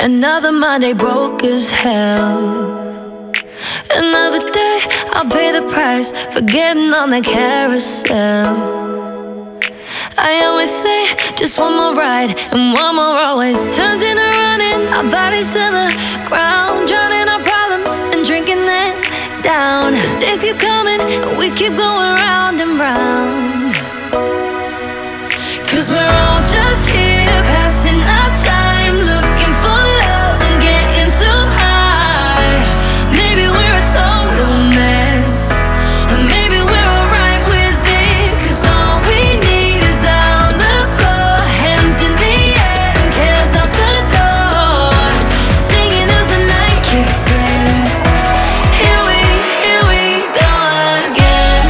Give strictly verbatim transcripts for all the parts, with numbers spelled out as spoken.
Another Monday broke as hell. Another day, I'll pay the price for getting on the carousel. I always say, just one more ride, and one more always turns into running. Our bodies to the ground, drowning our problems and drinking them down. The days keep coming, and we keep going round and round. Cause we're all just here, passing our time, looking for love and getting too high. Maybe we're a total mess, and maybe we're alright with it. Cause all we need is out on the floor, hands in the air and cares out the door. Singing as the night kicks in. Here we, here we go again.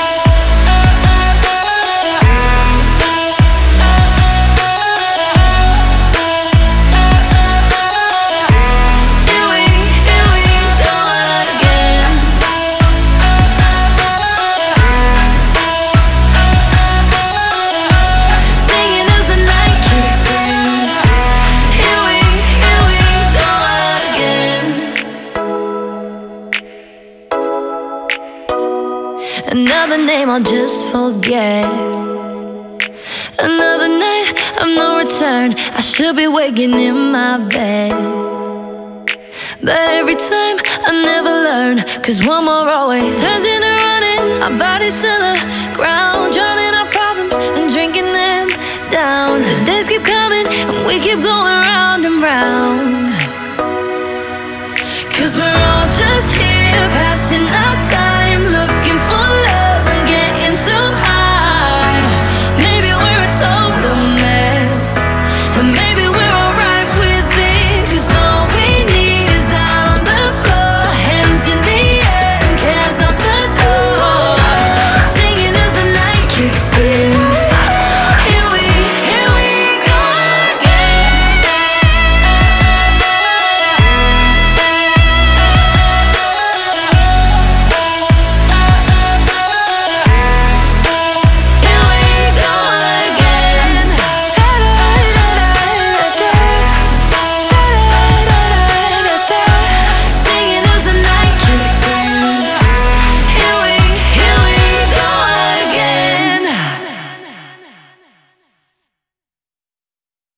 Another name I'll just forget. Another night of no return. I should be waking in my bed, but every time I never learn. Cause one more always turns into running. Our bodies to the ground, drowning our problems and drinking them down. The days keep coming and we keep going round and round.